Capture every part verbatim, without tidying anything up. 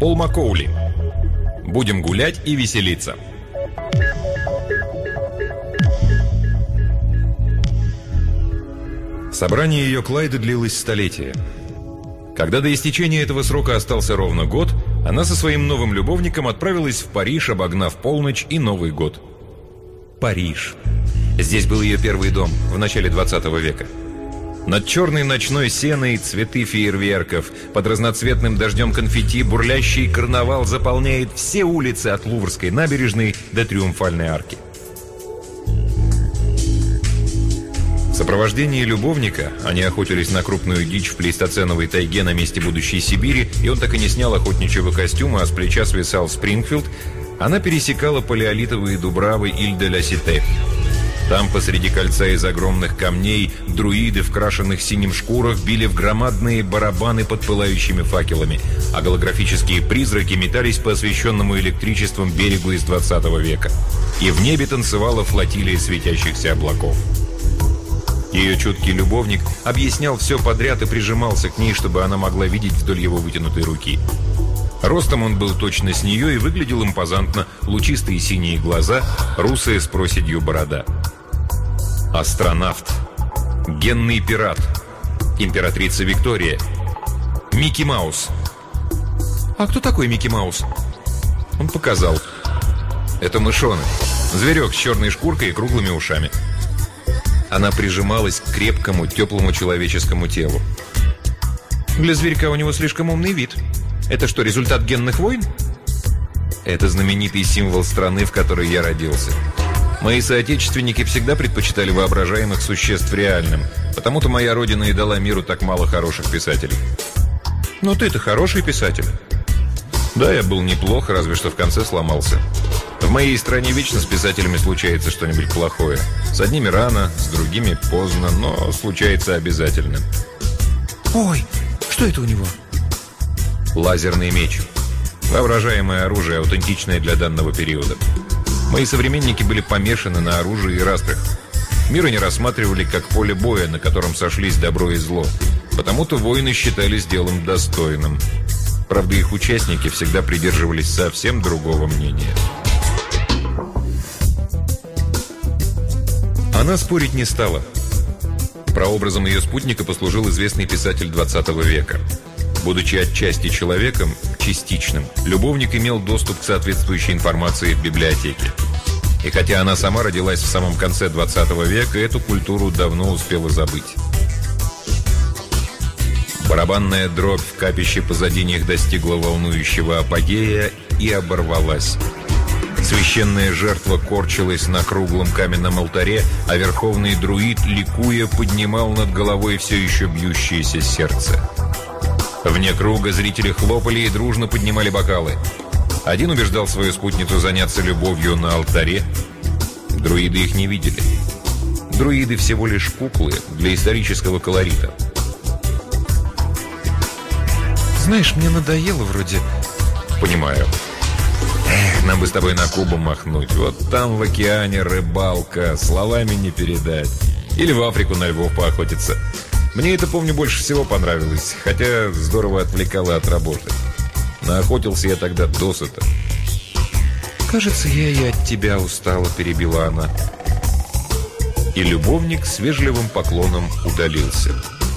Пол Маккоули. Будем гулять и веселиться. Собрание ее Клайда длилось столетие. Когда до истечения этого срока остался ровно год, она со своим новым любовником отправилась в Париж, обогнав полночь и Новый год. Париж. Здесь был ее первый дом в начале двадцатого века. Над черной ночной сеной цветы фейерверков, под разноцветным дождем конфетти бурлящий карнавал заполняет все улицы от Луврской набережной до Триумфальной арки. В сопровождении любовника они охотились на крупную дичь в плейстоценовой тайге на месте будущей Сибири, и он так и не снял охотничьего костюма, а с плеча свисал Спрингфилд. Она пересекала палеолитовые дубравы Иль-де-ля-Сите. Там, посреди кольца из огромных камней, друиды в крашенных синим шкурах били в громадные барабаны под пылающими факелами, а голографические призраки метались по освещенному электричеством берегу из двадцатого века. И в небе танцевала флотилия светящихся облаков. Ее чуткий любовник объяснял все подряд и прижимался к ней, чтобы она могла видеть вдоль его вытянутой руки. Ростом он был точно с нее и выглядел импозантно: лучистые синие глаза, русая с проседью борода. Астронавт, генный пират, императрица Виктория, Микки Маус. «А кто такой Микки Маус?» Он показал. «Это мышонок, зверек с черной шкуркой и круглыми ушами». Она прижималась к крепкому, теплому человеческому телу. «Для зверька у него слишком умный вид. Это что, результат генных войн?» «Это знаменитый символ страны, в которой я родился. Мои соотечественники всегда предпочитали воображаемых существ реальным, потому-то моя родина и дала миру так мало хороших писателей». «Но ты-то хороший писатель». «Да, я был неплох, разве что в конце сломался. В моей стране вечно с писателями случается что-нибудь плохое. С одними рано, с другими поздно, но случается обязательно». «Ой, что это у него?» «Лазерный меч. Воображаемое оружие, аутентичное для данного периода. Мои современники были помешаны на оружии и распрях. Мир они рассматривали как поле боя, на котором сошлись добро и зло. Потому-то войны считались делом достойным. Правда, их участники всегда придерживались совсем другого мнения». Она спорить не стала. Прообразом ее спутника послужил известный писатель двадцатого века. Будучи отчасти человеком, частичным, любовник имел доступ к соответствующей информации в библиотеке. И хотя она сама родилась в самом конце двадцатого века, эту культуру давно успела забыть. Барабанная дробь в капище позади них достигла волнующего апогея и оборвалась. Священная жертва корчилась на круглом каменном алтаре, а верховный друид, ликуя, поднимал над головой все еще бьющееся сердце. Вне круга зрители хлопали и дружно поднимали бокалы. Один убеждал свою спутницу заняться любовью на алтаре. Друиды их не видели. Друиды всего лишь куклы для исторического колорита. «Знаешь, мне надоело вроде...» «Понимаю. Эх, нам бы с тобой на Кубу махнуть. Вот там в океане рыбалка, словами не передать. Или в Африку на львов поохотиться. Мне это, помню, больше всего понравилось, хотя здорово отвлекало от работы. Наохотился я тогда досыта». «Кажется, я и от тебя устала», — перебила она. И любовник с вежливым поклоном удалился.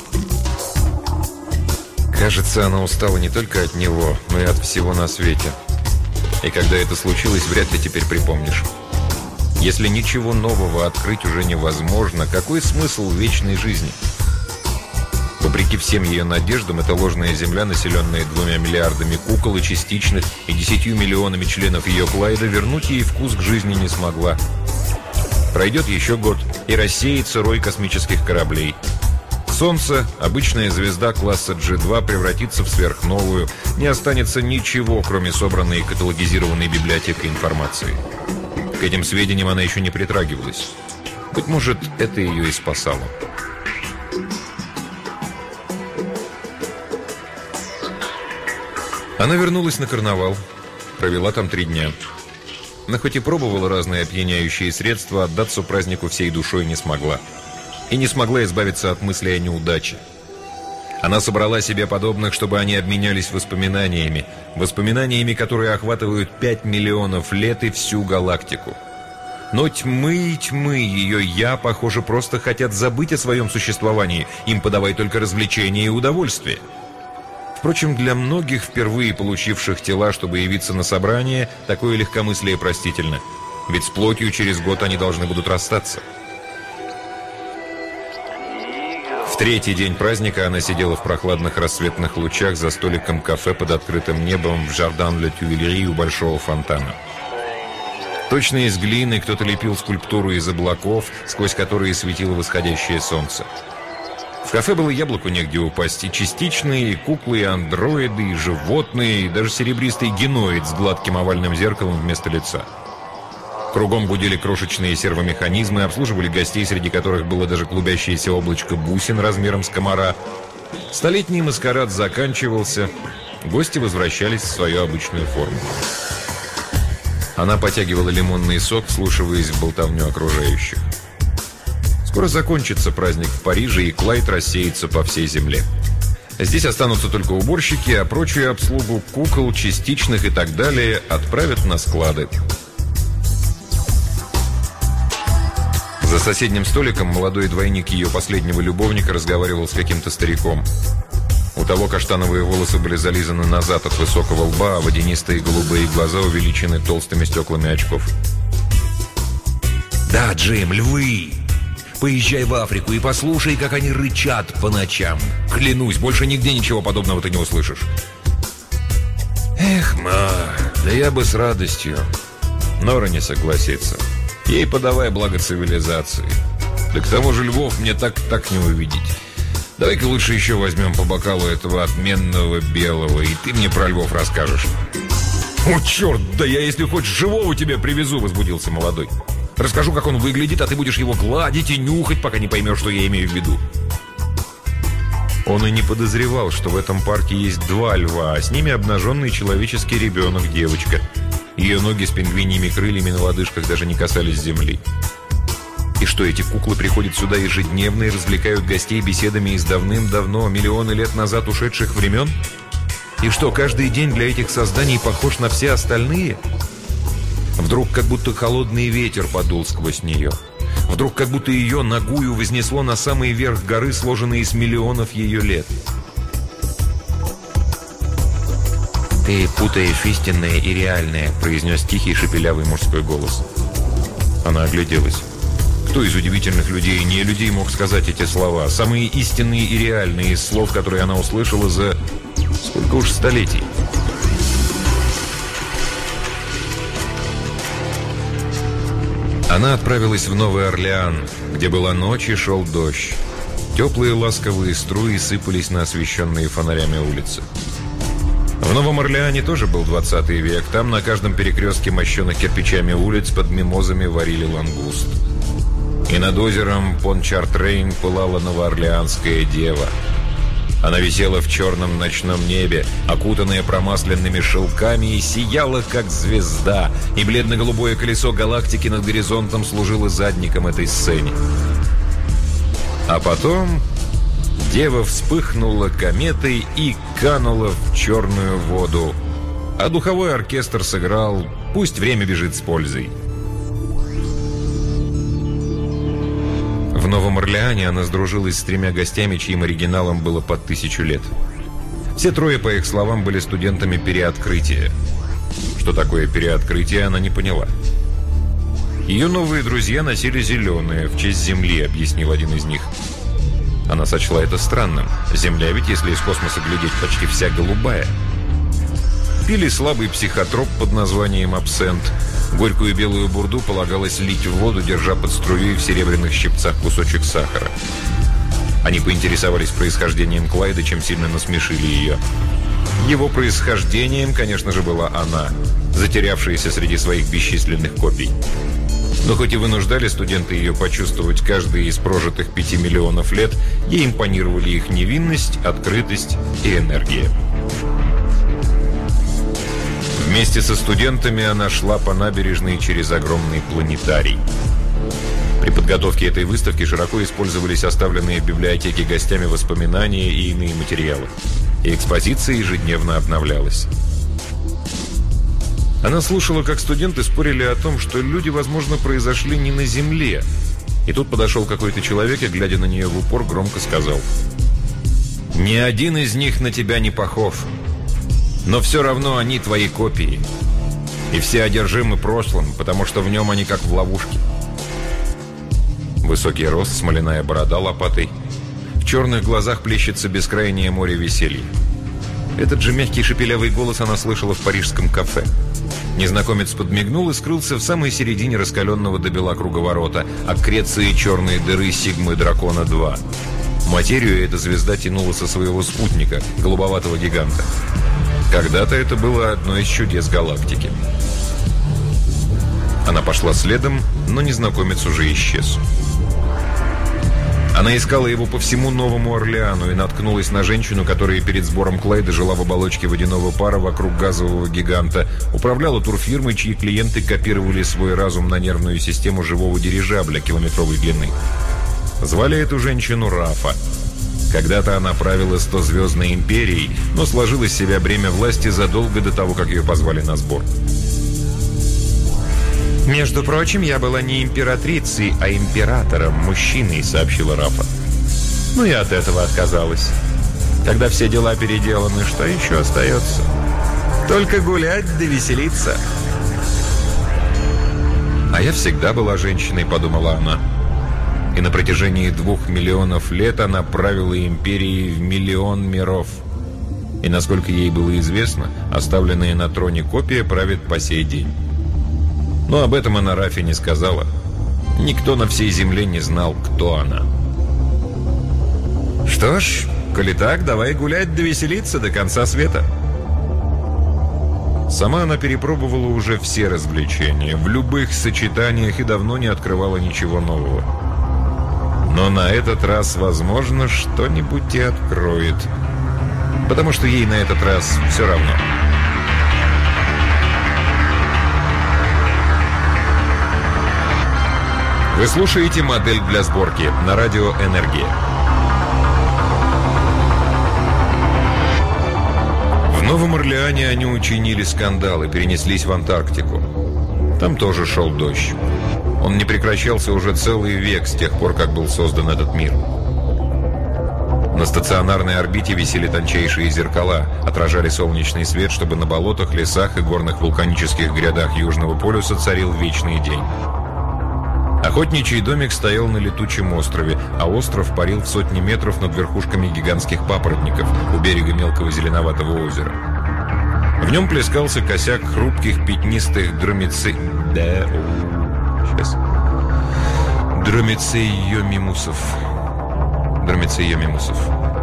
Кажется, она устала не только от него, но и от всего на свете. И когда это случилось, вряд ли теперь припомнишь. Если ничего нового открыть уже невозможно, какой смысл в вечной жизни? Вопреки всем ее надеждам, эта ложная земля, населенная двумя миллиардами кукол и частичных и десятью миллионами членов ее Клайда, вернуть ей вкус к жизни не смогла. Пройдет еще год, и рассеется рой космических кораблей. Солнце, обычная звезда класса джи два, превратится в сверхновую. Не останется ничего, кроме собранной и каталогизированной библиотекой информации. К этим сведениям она еще не притрагивалась. Быть может, это ее и спасало. Она вернулась на карнавал, провела там три дня. Но хоть и пробовала разные опьяняющие средства, отдаться празднику всей душой не смогла. И не смогла избавиться от мысли о неудаче. Она собрала себе подобных, чтобы они обменялись воспоминаниями. Воспоминаниями, которые охватывают пять миллионов лет и всю галактику. Но тьмы и тьмы ее «я», похоже, просто хотят забыть о своем существовании. Им подавай только развлечение и удовольствие. Впрочем, для многих, впервые получивших тела, чтобы явиться на собрание, такое легкомыслие простительно. Ведь с плотью через год они должны будут расстаться. В третий день праздника она сидела в прохладных рассветных лучах за столиком кафе под открытым небом в Жардан-ле-Тюильри у большого фонтана. Точно из глины кто-то лепил скульптуру из облаков, сквозь которые светило восходящее солнце. В кафе было яблоку негде упасть, и частичные, и куклы, и андроиды, и животные, и даже серебристый геноид с гладким овальным зеркалом вместо лица. Кругом гудели крошечные сервомеханизмы, обслуживали гостей, среди которых было даже клубящееся облачко бусин размером с комара. Столетний маскарад заканчивался, гости возвращались в свою обычную форму. Она потягивала лимонный сок, вслушиваясь в болтовню окружающих. Скоро закончится праздник в Париже, и Клайд рассеется по всей земле. Здесь останутся только уборщики, а прочую обслугу кукол, частичных и так далее отправят на склады. За соседним столиком молодой двойник ее последнего любовника разговаривал с каким-то стариком. У того каштановые волосы были зализаны назад от высокого лба, а водянистые голубые глаза увеличены толстыми стеклами очков. «Да, Джим, львы! Поезжай в Африку и послушай, как они рычат по ночам. Клянусь, больше нигде ничего подобного ты не услышишь». «Эх, ма, да я бы с радостью». Нора не согласится. Ей подавай благо цивилизации. Да к тому же львов мне так-так не увидеть. Давай-ка лучше еще возьмем по бокалу этого отменного белого, и ты мне про львов расскажешь». «О, черт, да я, если хочешь, живого тебе привезу», — возбудился молодой. «Расскажу, как он выглядит, а ты будешь его гладить и нюхать, пока не поймешь, что я имею в виду». Он и не подозревал, что в этом парке есть два льва, а с ними обнаженный человеческий ребенок, девочка. Ее ноги с пингвиньими крыльями на лодыжках даже не касались земли. И что, эти куклы приходят сюда ежедневно и развлекают гостей беседами из давным-давно, миллионы лет назад ушедших времен? И что, каждый день для этих созданий похож на все остальные? Вдруг как будто холодный ветер подул сквозь нее. Вдруг как будто ее нагую вознесло на самый верх горы, сложенной из миллионов ее лет. «Ты путаешь истинное и реальное», — произнес тихий шепелявый мужской голос. Она огляделась. Кто из удивительных людей, не людей, мог сказать эти слова? Самые истинные и реальные из слов, которые она услышала за... сколько уж столетий. Она отправилась в Новый Орлеан, где была ночь и шел дождь. Теплые ласковые струи сыпались на освещенные фонарями улицы. В Новом Орлеане тоже был двадцатый век. Там на каждом перекрестке мощенных кирпичами улиц под мимозами варили лангуст. И над озером Пончартрейн пылала новоорлеанская дева. Она висела в черном ночном небе, окутанная промасленными шелками, и сияла, как звезда, и бледно-голубое колесо галактики над горизонтом служило задником этой сцене. А потом дева вспыхнула кометой и канула в черную воду, а духовой оркестр сыграл «Пусть время бежит с пользой». В Новом Орлеане она сдружилась с тремя гостями, чьим оригиналом было под тысячу лет. Все трое, по их словам, были студентами переоткрытия. Что такое переоткрытие, она не поняла. Ее новые друзья носили зеленые, в честь Земли, объяснил один из них. Она сочла это странным. Земля ведь, если из космоса глядеть, почти вся голубая. Пили слабый психотроп под названием абсент. Горькую белую бурду полагалось лить в воду, держа под струей в серебряных щипцах кусочек сахара. Они поинтересовались происхождением Клайда, чем сильно насмешили ее. Его происхождением, конечно же, была она, затерявшаяся среди своих бесчисленных копий. Но хоть и вынуждали студенты ее почувствовать каждый из прожитых пяти миллионов лет, ей импонировали их невинность, открытость и энергия. Вместе со студентами она шла по набережной через огромный планетарий. При подготовке этой выставки широко использовались оставленные в библиотеке гостями воспоминания и иные материалы. И экспозиция ежедневно обновлялась. Она слушала, как студенты спорили о том, что люди, возможно, произошли не на Земле. И тут подошел какой-то человек и, глядя на нее в упор, громко сказал: «Ни один из них на тебя не похож, но все равно они твои копии. И все одержимы прошлым, потому что в нем они как в ловушке». Высокий рост, смоляная борода лопатой. В черных глазах плещется бескрайнее море веселья. Этот же мягкий шепелявый голос она слышала в парижском кафе. Незнакомец подмигнул и скрылся в самой середине раскаленного до бела круговорота, аккреции черной дыры Сигмы Дракона два. Материю эта звезда тянула со своего спутника, голубоватого гиганта. Когда-то это было одно из чудес галактики. Она пошла следом, но незнакомец уже исчез. Она искала его по всему Новому Орлеану и наткнулась на женщину, которая перед сбором Клайда жила в оболочке водяного пара вокруг газового гиганта, управляла турфирмой, чьи клиенты копировали свой разум на нервную систему живого дирижабля километровой длины. Звали эту женщину Рафа. Когда-то она правила стозвездной империей, но сложила с себя бремя власти задолго до того, как ее позвали на сбор. «Между прочим, я была не императрицей, а императором, мужчиной», — сообщила Рафа. «Ну и от этого отказалась. Когда все дела переделаны, что еще остается? Только гулять да веселиться». «А я всегда была женщиной», — подумала она. И на протяжении двух миллионов лет она правила империей в миллион миров. И, насколько ей было известно, оставленная на троне копия правит по сей день. Но об этом она Рафе не сказала. Никто на всей земле не знал, кто она. «Что ж, коли так, давай гулять да веселиться до конца света». Сама она перепробовала уже все развлечения, в любых сочетаниях, и давно не открывала ничего нового. Но на этот раз, возможно, что-нибудь и откроет. Потому что ей на этот раз все равно. Вы слушаете «Модель для сборки» на радио «Энергия». В Новом Орлеане они учинили скандал и перенеслись в Антарктику. Там тоже шел дождь. Он не прекращался уже целый век с тех пор, как был создан этот мир. На стационарной орбите висели тончайшие зеркала, отражали солнечный свет, чтобы на болотах, лесах и горных вулканических грядах Южного полюса царил вечный день. Охотничий домик стоял на летучем острове, а остров парил в сотни метров над верхушками гигантских папоротников у берега мелкого зеленоватого озера. В нем плескался косяк хрупких пятнистых дромици... Да... Сейчас... Дромицеиомимусов. Дромицеиомимусов.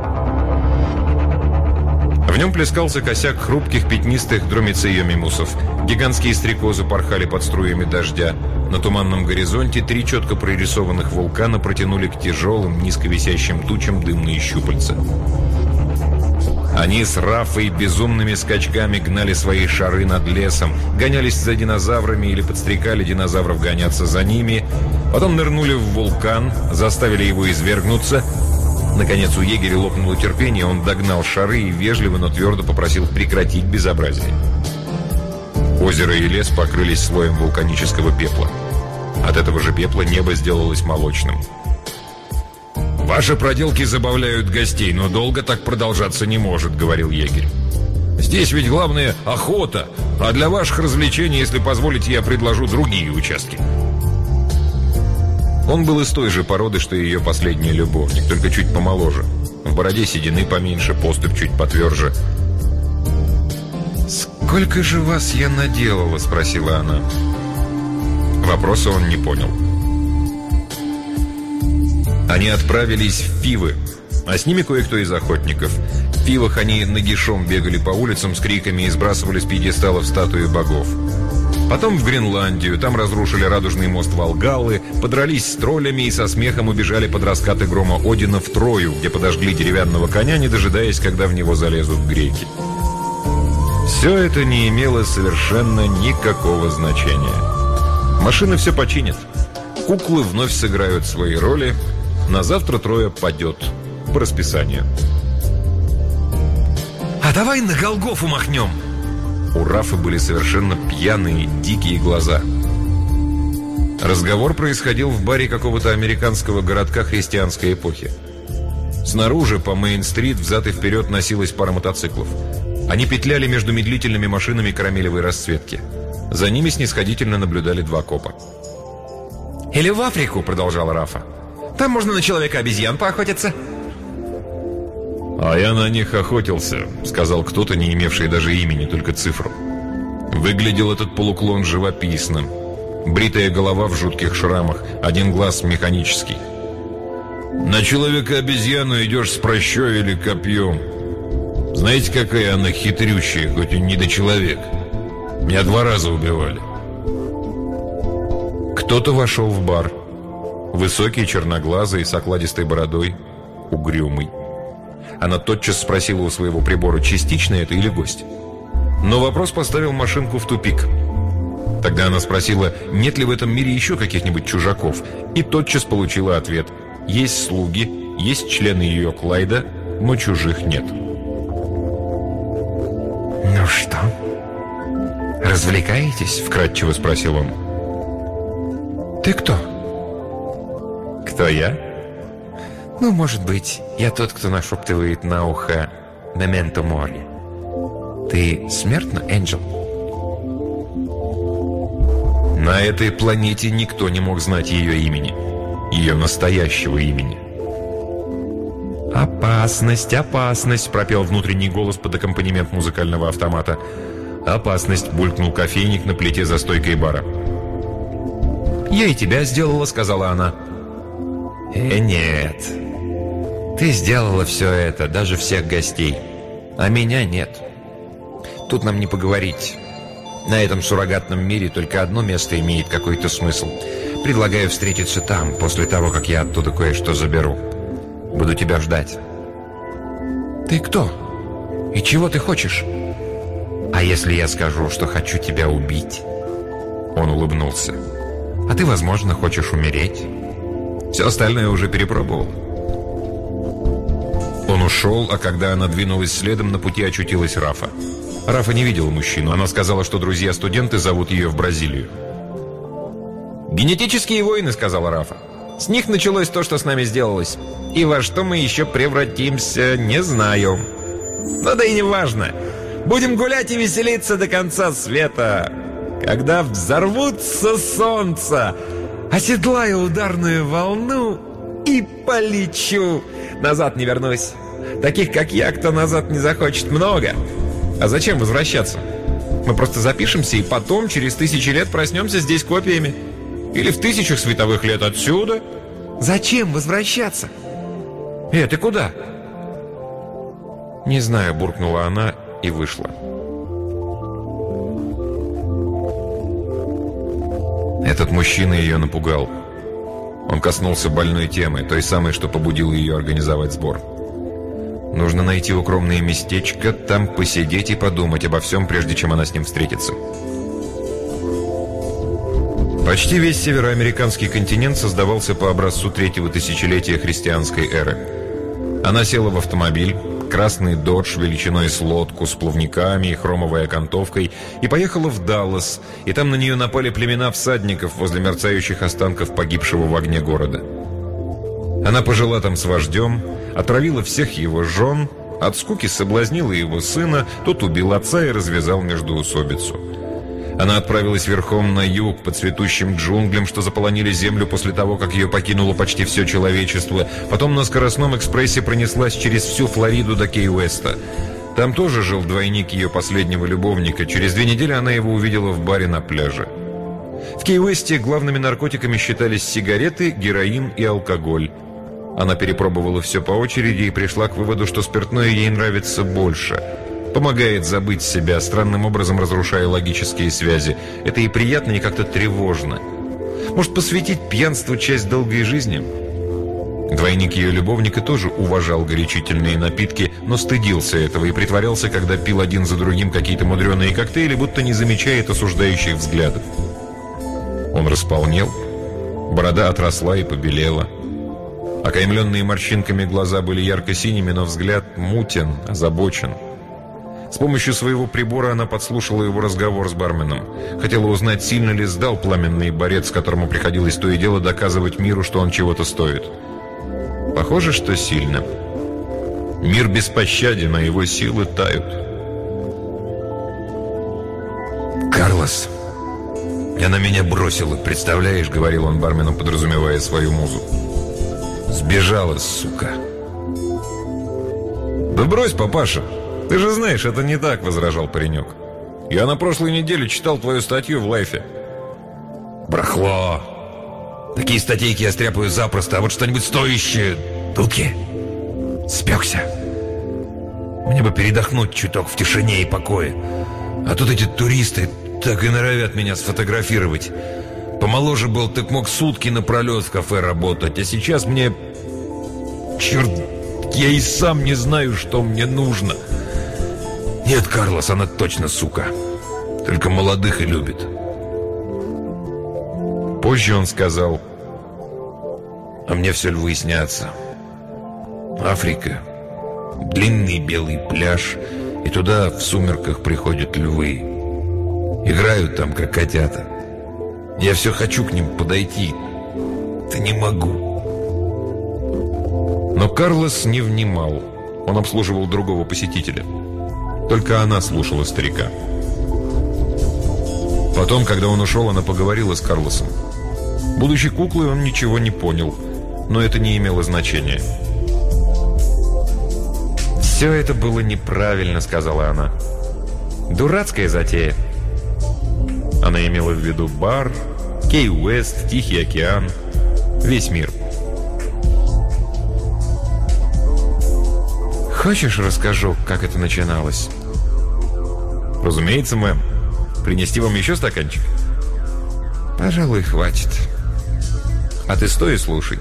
В нем плескался косяк хрупких пятнистых дромицеиомимусов. Гигантские стрекозы порхали под струями дождя. На туманном горизонте три четко прорисованных вулкана протянули к тяжелым, низковисящим тучам дымные щупальца. Они с Рафой безумными скачками гнали свои шары над лесом, гонялись за динозаврами или подстрекали динозавров гоняться за ними, потом нырнули в вулкан, заставили его извергнуться. Наконец у егеря лопнуло терпение, он догнал шары и вежливо, но твердо попросил прекратить безобразие. Озеро и лес покрылись слоем вулканического пепла. От этого же пепла небо сделалось молочным. «Ваши проделки забавляют гостей, но долго так продолжаться не может», — говорил егерь. «Здесь ведь главное охота, а для ваших развлечений, если позволите, я предложу другие участки». Он был из той же породы, что и ее последний любовник, только чуть помоложе. В бороде седины поменьше, поступь чуть потверже. «Сколько же вас я наделала?» — спросила она. Вопроса он не понял. Они отправились в Фивы, а с ними кое-кто из охотников. В Фивах они нагишом бегали по улицам с криками и сбрасывали с пьедесталов статуи богов. Потом в Гренландию, там разрушили радужный мост Волгаллы, подрались с троллями и со смехом убежали под раскаты грома Одина в Трою, где подожгли деревянного коня, не дожидаясь, когда в него залезут греки. Все это не имело совершенно никакого значения. Машины все починят. Куклы вновь сыграют свои роли. На завтра трое падет по расписанию. «А давай на Голгофу махнем!» У Рафа были совершенно пьяные, дикие глаза. Разговор происходил в баре какого-то американского городка христианской эпохи. Снаружи по Мейн-стрит взад и вперед носилась пара мотоциклов. Они петляли между медлительными машинами карамелевой расцветки. За ними снисходительно наблюдали два копа. «Или в Африку», — продолжал Рафа. «Там можно на человека-обезьян поохотиться». «А я на них охотился», — сказал кто-то, не имевший даже имени, только цифру. Выглядел этот полуклон живописно. Бритая голова в жутких шрамах, один глаз механический. «На человека-обезьяну идешь с прощой или копьем. Знаете, какая она хитрющая, хоть и не недочеловек. Меня два раза убивали». Кто-то вошел в бар. Высокий, черноглазый, с окладистой бородой, угрюмый. Она тотчас спросила у своего прибора, частично это или гость. Но вопрос поставил машинку в тупик. Тогда она спросила, нет ли в этом мире еще каких-нибудь чужаков, и тотчас получила ответ. Есть слуги, есть члены ее Клайда, но чужих нет. «Ну что, развлекаетесь?» — вкратчиво спросил он. «Ты кто?» «Кто я?» «Ну, может быть, я тот, кто нашептывает на ухо «Мементо море». Ты смертна, Энджел?» На этой планете никто не мог знать ее имени. Ее настоящего имени. «Опасность, опасность!» — пропел внутренний голос под аккомпанемент музыкального автомата. «Опасность!» — булькнул кофейник на плите за стойкой бара. «Я и тебя сделала», — сказала она. «Э, нет. Ты сделала все это, даже всех гостей. А меня нет. Тут нам не поговорить. На этом суррогатном мире только одно место имеет какой-то смысл. Предлагаю встретиться там, после того, как я оттуда кое-что заберу. Буду тебя ждать». «Ты кто? И чего ты хочешь?» «А если я скажу, что хочу тебя убить?» Он улыбнулся. «А ты, возможно, хочешь умереть. Все остальное уже перепробовал». Он ушел, а когда она двинулась следом, на пути очутилась Рафа. Рафа не видела мужчину. Она сказала, что друзья-студенты зовут ее в Бразилию. «Генетические войны», — сказала Рафа. «С них началось то, что с нами сделалось. И во что мы еще превратимся, не знаю. Но да и не важно. Будем гулять и веселиться до конца света. Когда взорвутся солнца, оседлаю ударную волну и полечу. Назад не вернусь. Таких, как я, кто назад не захочет, много. А зачем возвращаться? Мы просто запишемся и потом, через тысячи лет, проснемся здесь копиями. Или в тысячах световых лет отсюда. Зачем возвращаться? Э, ты куда?» «Не знаю», — буркнула она и вышла. Этот мужчина ее напугал. Он коснулся больной темы, той самой, что побудило ее организовать сбор. Нужно найти укромное местечко, там посидеть и подумать обо всем, прежде чем она с ним встретится. Почти весь североамериканский континент создавался по образцу третьего тысячелетия христианской эры. Она села в автомобиль, красный додж величиной с лодку, с плавниками и хромовой окантовкой, и поехала в Даллас, и там на нее напали племена всадников возле мерцающих останков погибшего в огне города. Она пожила там с вождем, отравила всех его жен, от скуки соблазнила его сына, тот убил отца и развязал междоусобицу. Она отправилась верхом на юг, по цветущим джунглям, что заполонили землю после того, как ее покинуло почти все человечество. Потом на скоростном экспрессе пронеслась через всю Флориду до Кей-Уэста. Там тоже жил двойник ее последнего любовника. Через две недели она его увидела в баре на пляже. В Кей-Уэсте главными наркотиками считались сигареты, героин и алкоголь. Она перепробовала все по очереди и пришла к выводу, что спиртное ей нравится больше. Помогает забыть себя, странным образом разрушая логические связи. Это и приятно, и как-то тревожно. Может, посвятить пьянству часть долгой жизни? Двойник ее любовника тоже уважал горячительные напитки, но стыдился этого и притворялся, когда пил один за другим какие-то мудреные коктейли, будто не замечает осуждающих взглядов. Он располнел, Борода отросла и побелела. Окаймленные морщинками глаза были ярко-синими, но взгляд мутен, озабочен. С помощью своего прибора она подслушала его разговор с барменом. Хотела узнать, сильно ли сдал пламенный борец, которому приходилось то и дело доказывать миру, что он чего-то стоит. Похоже, что сильно. Мир беспощаден, а его силы тают. «Карлос, она меня бросила, представляешь?» — говорил он бармену, подразумевая свою музу. «Сбежала, сука!» «Да брось, папаша! Ты же знаешь, это не так!» — возражал паренек. «Я на прошлой неделе читал твою статью в Лайфе». «Брахло! Такие статейки я стряпаю запросто, а вот что-нибудь стоящее... Туки! Спекся! Мне бы передохнуть чуток в тишине и покое. А тут эти туристы так и норовят меня сфотографировать. Помоложе был, так мог сутки напролет в кафе работать, а сейчас мне... Черт, я и сам не знаю, что мне нужно. Нет, Карлос, она точно сука. Только молодых и любит». Позже он сказал: «А мне все львы снятся. Африка, длинный белый пляж, и туда в сумерках приходят львы. Играют там, как котята. Я все хочу к ним подойти, да не могу». Но Карлос не внимал. Он обслуживал другого посетителя. Только она слушала старика. Потом, когда он ушел, она поговорила с Карлосом. Будучи куклой, он ничего не понял, но это не имело значения. «Все это было неправильно», — сказала она. «Дурацкая затея». Она имела в виду бар, Кей-Уэст, Тихий океан, весь мир. «Хочешь, расскажу, как это начиналось?» «Разумеется, мэм. Принести вам еще стаканчик?» «Пожалуй, хватит. А ты стой и слушай.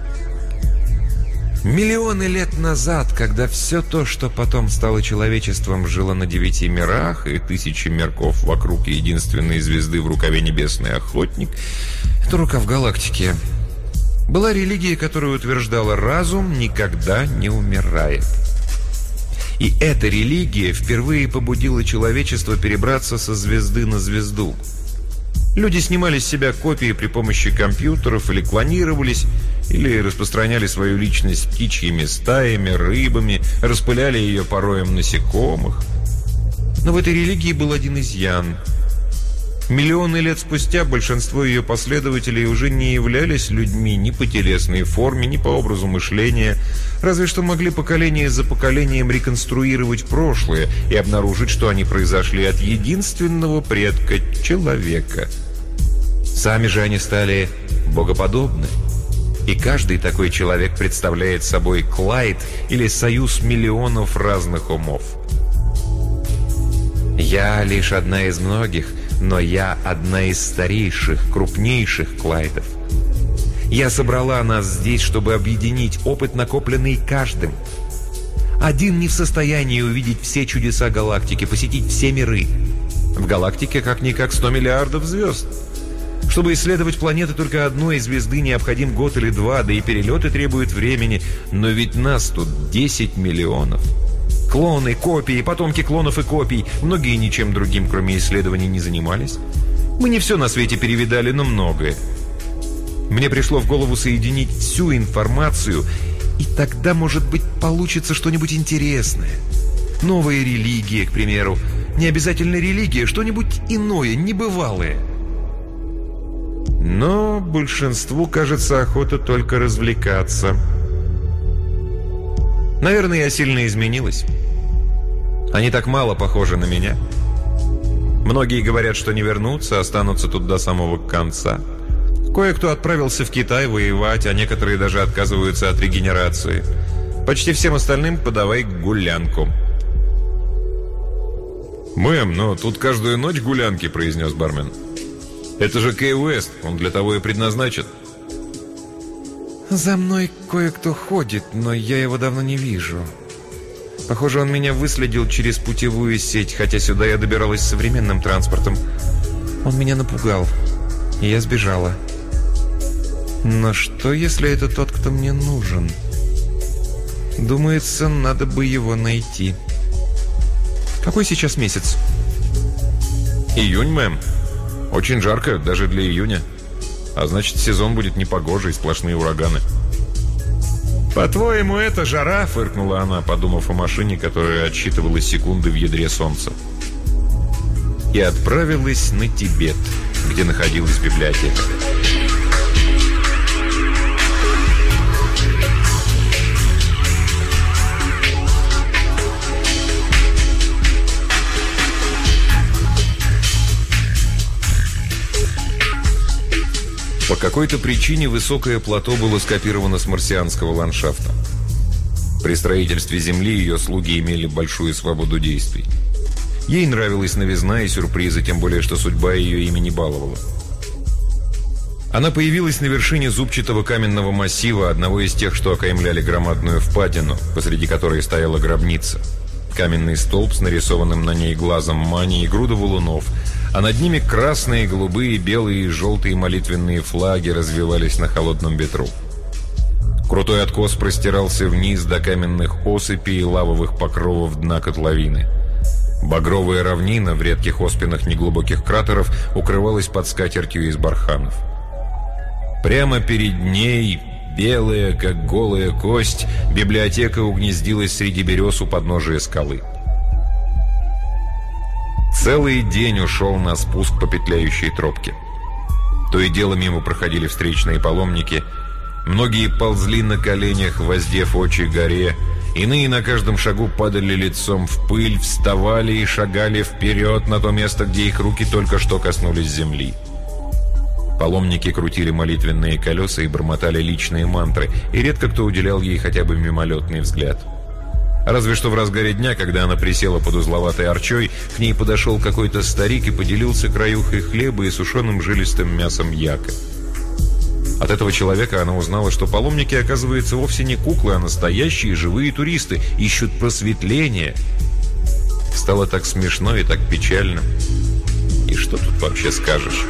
Миллионы лет назад, когда все то, что потом стало человечеством, жило на девяти мирах и тысячи мирков вокруг единственной звезды в рукаве небесный охотник, это рука в галактике, была религия, которая утверждала: разум никогда не умирает. И эта религия впервые побудила человечество перебраться со звезды на звезду. Люди снимали с себя копии при помощи компьютеров, или клонировались, или распространяли свою личность птичьими стаями, рыбами, распыляли ее пороем насекомых. Но в этой религии был один изъян. Миллионы лет спустя большинство ее последователей уже не являлись людьми ни по телесной форме, ни по образу мышления, разве что могли поколение за поколением реконструировать прошлое и обнаружить, что они произошли от единственного предка – человека. Сами же они стали богоподобны. И каждый такой человек представляет собой клайд или союз миллионов разных умов. Я лишь одна из многих, но я одна из старейших, крупнейших клайдов. Я собрала нас здесь, чтобы объединить опыт, накопленный каждым. Один не в состоянии увидеть все чудеса галактики, посетить все миры. В галактике как-никак сто миллиардов звезд. Чтобы исследовать планеты только одной звезды необходим год или два, да и перелеты требуют времени. Но ведь нас тут десять миллионов. Клоны, копии, потомки клонов и копий. Многие ничем другим, кроме исследований, не занимались. Мы не все на свете перевидали, но многое. Мне пришло в голову соединить всю информацию, и тогда, может быть, получится что-нибудь интересное. Новая религия, к примеру. Не обязательно религия, что-нибудь иное, небывалое. Но большинству, кажется, охота только развлекаться. Наверное, я сильно изменилась. Они так мало похожи на меня. Многие говорят, что не вернутся, останутся тут до самого конца. Кое-кто отправился в Китай воевать, а некоторые даже отказываются от регенерации. Почти всем остальным подавай гулянку. «Мэм, но тут каждую ночь гулянки», — произнес бармен. «Это же Кей-Уэст, он для того и предназначен». «За мной кое-кто ходит, но я его давно не вижу. Похоже, он меня выследил через путевую сеть, хотя сюда я добиралась современным транспортом. Он меня напугал, и я сбежала». Но что, если это тот, кто мне нужен? Думается, надо бы его найти. Какой сейчас месяц? Июнь, мэм. Очень жарко, даже для июня. А значит, сезон будет непогожий, сплошные ураганы. «По-твоему, это жара?» — фыркнула она, подумав о машине, которая отсчитывала секунды в ядре солнца. И отправилась на Тибет, где находилась библиотека. По какой-то причине высокое плато было скопировано с марсианского ландшафта. При строительстве Земли ее слуги имели большую свободу действий. Ей нравилась новизна и сюрпризы, тем более, что судьба ее ими не баловала. Она появилась на вершине зубчатого каменного массива, одного из тех, что окаймляли громадную впадину, посреди которой стояла гробница. Каменный столб с нарисованным на ней глазом Мани и груда валунов, а над ними красные, голубые, белые и желтые молитвенные флаги развивались на холодном ветру. Крутой откос простирался вниз до каменных осыпей и лавовых покровов дна котловины. Багровая равнина в редких оспинах неглубоких кратеров укрывалась под скатертью из барханов. Прямо перед ней, белая, как голая кость, библиотека угнездилась среди берез у подножия скалы. Целый день ушел на спуск по петляющей тропке. То и дело мимо проходили встречные паломники. Многие ползли на коленях, воздев очи горе. Иные на каждом шагу падали лицом в пыль, вставали и шагали вперед на то место, где их руки только что коснулись земли. Паломники крутили молитвенные колеса и бормотали личные мантры, и редко кто уделял ей хотя бы мимолетный взгляд. Разве что в разгаре дня, когда она присела под узловатой арчой, к ней подошел какой-то старик и поделился краюхой хлеба и сушеным жилистым мясом яка. От этого человека она узнала, что паломники, оказывается, вовсе не куклы, а настоящие живые туристы, ищут просветления. Стало так смешно и так печально. И что тут вообще скажешь?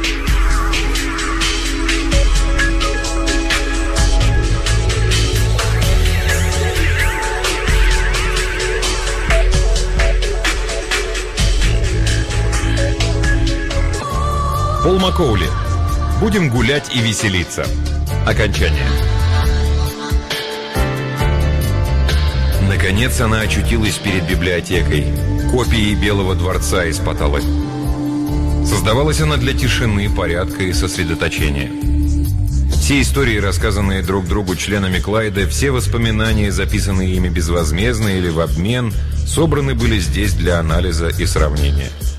Пол Маккоули. Будем гулять и веселиться. Окончание. Наконец она очутилась перед библиотекой, копией Белого дворца из Патталлы. Создавалась она для тишины, порядка и сосредоточения. Все истории, рассказанные друг другу членами Клайда, все воспоминания, записанные ими безвозмездно или в обмен, собраны были здесь для анализа и сравнения.